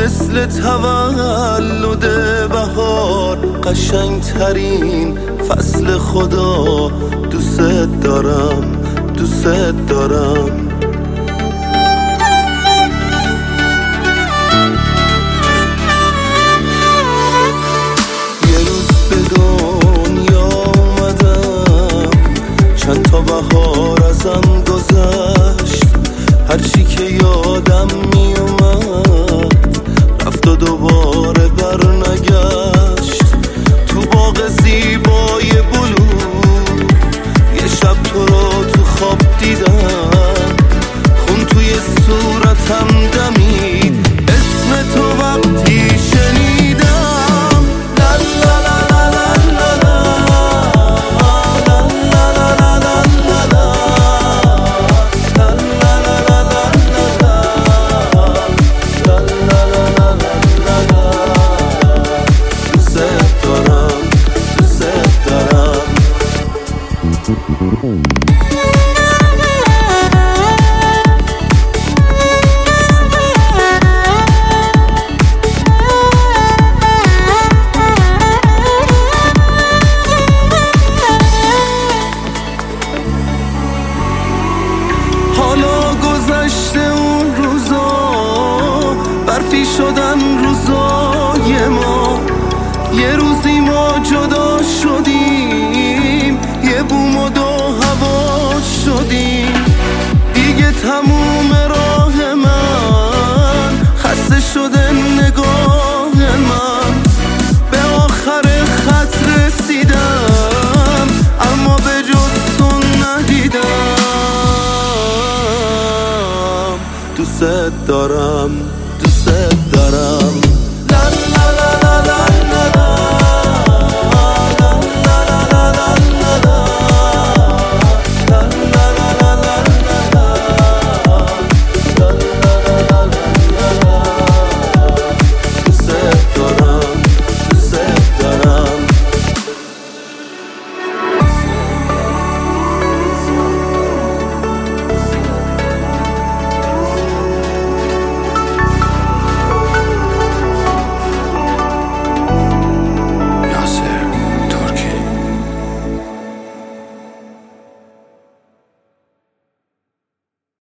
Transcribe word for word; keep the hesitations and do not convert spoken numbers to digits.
مثل تولد بهار، قشنگ ترین فصل خدا. دوست دارم دوست دارم. یه روز به دنیا اومدم، چند تا بهار ازم گذشت. هرچی که یادم می اومد رفت و دوباره بر نگشت. تو باغ زیبای بلو یه شب تو رو تو خواب دیدم، خون توی صورتم دمید اسم تو وقتی شنیدم. لا لا لا لا لا لا لا لا لا لا لا حالا گذشته اون روزا، برفی شدن روزای ما. یه روزی ما جدا شدیم، یه بوم و دو هوا شدیم. دیگه تموم راه من، خسته شده نگاه من. به آخر خط رسیدم اما به جز تو ندیدم. دوست دارم